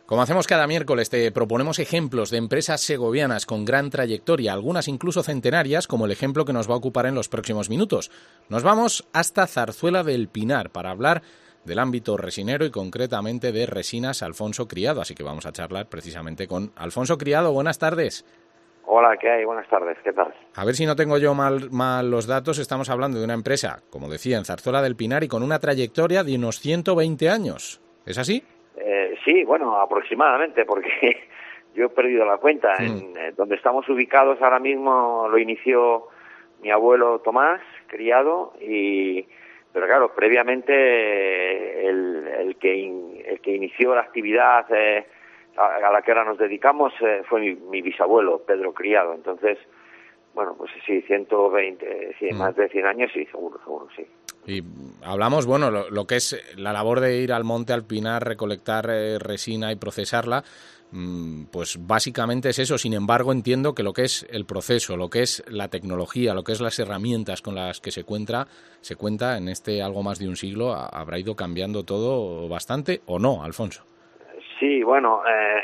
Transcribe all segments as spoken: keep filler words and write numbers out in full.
Como hacemos cada miércoles, te proponemos ejemplos de empresas segovianas con gran trayectoria, algunas incluso centenarias, como el ejemplo que nos va a ocupar en los próximos minutos. Nos vamos hasta Zarzuela del Pinar para hablar del ámbito resinero y concretamente de Resinas Alfonso Criado. Así que vamos a charlar precisamente con Alfonso Criado. Buenas tardes. Hola, ¿qué hay? Buenas tardes, ¿qué tal? A ver si no tengo yo mal, mal los datos. Estamos hablando de una empresa, como decía, en Zarzuela del Pinar y con una trayectoria de unos ciento veinte años. ¿Es así? Eh, sí, bueno, aproximadamente, porque yo he perdido la cuenta. Mm. En eh, donde estamos ubicados ahora mismo lo inició mi abuelo Tomás, Criado, y pero claro, previamente el, el, que, in, el que inició la actividad eh, a, a la que ahora nos dedicamos eh, fue mi, mi bisabuelo, Pedro Criado. Entonces, bueno, pues sí, ciento veinte, sí, mm. más de cien años, sí, seguro, seguro, sí. Y hablamos, bueno, lo, lo que es la labor de ir al monte, al pinar, recolectar eh, resina y procesarla, mmm, pues básicamente es eso. Sin embargo, entiendo que lo que es el proceso, lo que es la tecnología, lo que es las herramientas con las que se cuenta, se cuenta en este algo más de un siglo, habrá ido cambiando todo bastante, ¿o no, Alfonso? Sí, bueno,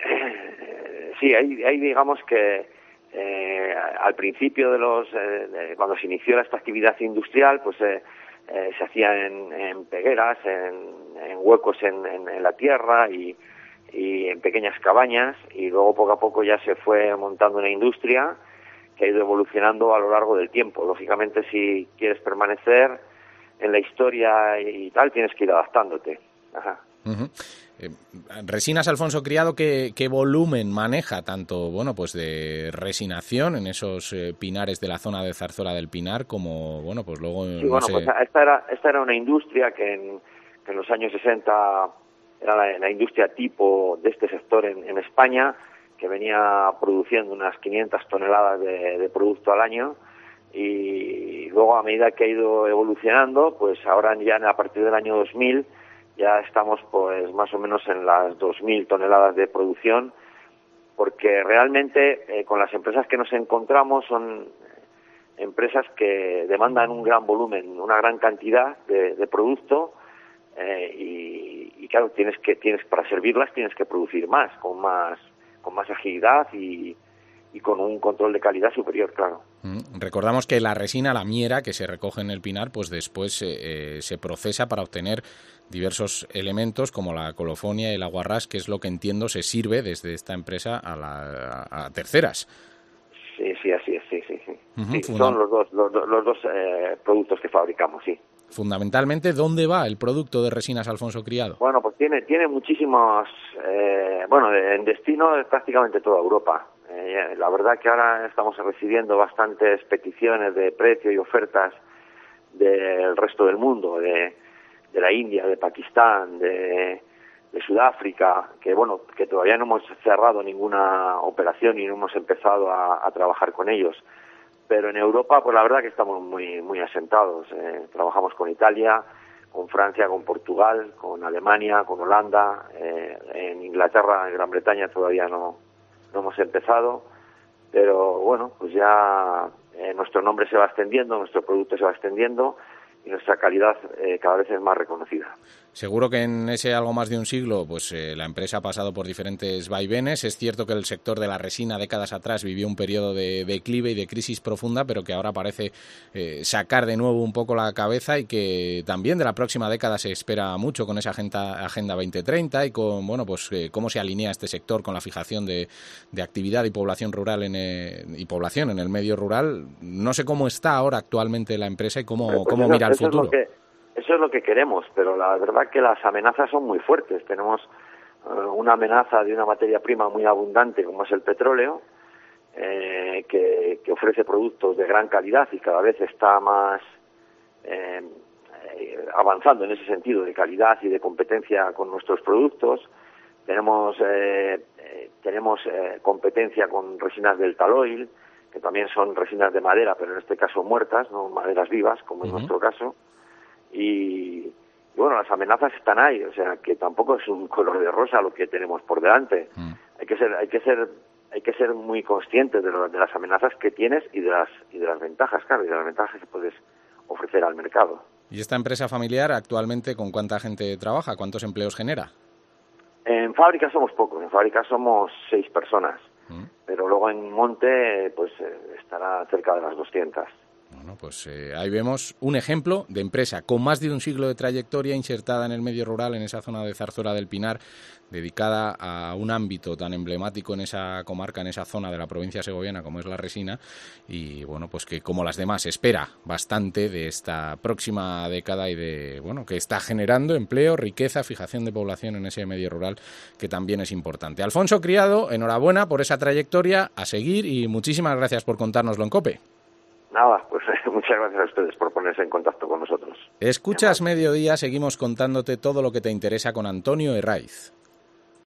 eh, sí, ahí, ahí digamos que eh, al principio de los, eh, de, cuando se inició esta actividad industrial, pues eh, Eh, se hacía en, en pegueras, en, en huecos en, en, en la tierra y, y en pequeñas cabañas, y luego poco a poco ya se fue montando una industria que ha ido evolucionando a lo largo del tiempo. Lógicamente, si quieres permanecer en la historia y tal, tienes que ir adaptándote. Ajá. Uh-huh. Eh, Resinas Alfonso Criado, ¿qué, qué volumen maneja tanto, bueno, pues de resinación en esos eh, pinares de la zona de Zarzuela del Pinar como, bueno, pues luego sí, no bueno, sé... pues esta era esta era una industria que en, que en los años sesenta era la, la industria tipo de este sector en, en España, que venía produciendo unas quinientas toneladas de, de producto al año, y luego a medida que ha ido evolucionando, pues ahora ya a partir del año dos mil ya estamos pues más o menos en las dos mil toneladas de producción, porque realmente eh, con las empresas que nos encontramos son empresas que demandan un gran volumen, una gran cantidad de, de producto eh, y, y claro, tienes que tienes para servirlas tienes que producir más, con más con más agilidad y y con un control de calidad superior, claro. Mm, recordamos que la resina, la miera que se recoge en el pinar, pues después eh, se procesa para obtener diversos elementos como la colofonia y el aguarrás, que es lo que entiendo se sirve desde esta empresa a, la, a, a terceras. Sí, sí, así es, sí, sí, sí. Uh-huh, sí funda- son los dos, los, los dos eh, productos que fabricamos, sí. Fundamentalmente, ¿dónde va el producto de Resinas Alfonso Criado? Bueno, pues tiene tiene muchísimos, eh, bueno, en destino de prácticamente toda Europa. Eh, la verdad que ahora estamos recibiendo bastantes peticiones de precio y ofertas del resto del mundo, de, de la India, de Pakistán, de, de Sudáfrica, que bueno, que todavía no hemos cerrado ninguna operación y no hemos empezado a, a trabajar con ellos. Pero en Europa, pues la verdad que estamos muy muy asentados. Eh, trabajamos con Italia, con Francia, con Portugal, con Alemania, con Holanda. Eh, en Inglaterra, en Gran Bretaña todavía no, no hemos empezado. Pero bueno, pues ya eh, nuestro nombre se va extendiendo, nuestro producto se va extendiendo y nuestra calidad eh, cada vez es más reconocida. Seguro que en ese algo más de un siglo, pues eh, la empresa ha pasado por diferentes vaivenes. Es cierto que el sector de la resina décadas atrás vivió un periodo de declive y de crisis profunda, pero que ahora parece eh, sacar de nuevo un poco la cabeza y que también de la próxima década se espera mucho con esa agenda, agenda veinte treinta y con, bueno, pues eh, cómo se alinea este sector con la fijación de, de actividad y población rural en, eh, y población en el medio rural. No sé cómo está ahora actualmente la empresa y cómo, pues cómo eso, mira el eso futuro. Es lo que... Eso es lo que queremos, pero la verdad que las amenazas son muy fuertes. Tenemos uh, una amenaza de una materia prima muy abundante como es el petróleo, eh, que, que ofrece productos de gran calidad y cada vez está más eh, eh, avanzando en ese sentido de calidad y de competencia con nuestros productos. Tenemos eh, eh, tenemos eh, competencia con resinas del taloil, que también son resinas de madera, pero en este caso muertas, no maderas vivas, como uh-huh. en nuestro caso. Y, y bueno, las amenazas están ahí, o sea que tampoco es un color de rosa lo que tenemos por delante. Mm. Hay que ser, hay que ser, hay que ser muy conscientes de, lo, de las amenazas que tienes y de las y de las ventajas, claro, y de las ventajas que puedes ofrecer al mercado. ¿Y esta empresa familiar actualmente con cuánta gente trabaja? ¿Cuántos empleos genera? En fábrica somos pocos, en fábrica somos seis personas, ¿Mm? pero luego en monte pues eh, estará cerca de las doscientas. Bueno, pues eh, ahí vemos un ejemplo de empresa con más de un siglo de trayectoria insertada en el medio rural, en esa zona de Zarzuela del Pinar, dedicada a un ámbito tan emblemático en esa comarca, en esa zona de la provincia segoviana como es la Resina, y bueno, pues que como las demás espera bastante de esta próxima década y de, bueno, que está generando empleo, riqueza, fijación de población en ese medio rural que también es importante. Alfonso Criado, enhorabuena por esa trayectoria, a seguir y muchísimas gracias por contárnoslo en COPE. Nada, pues muchas gracias a ustedes por ponerse en contacto con nosotros. Escuchas Mediodía, seguimos contándote todo lo que te interesa con Antonio Herraiz.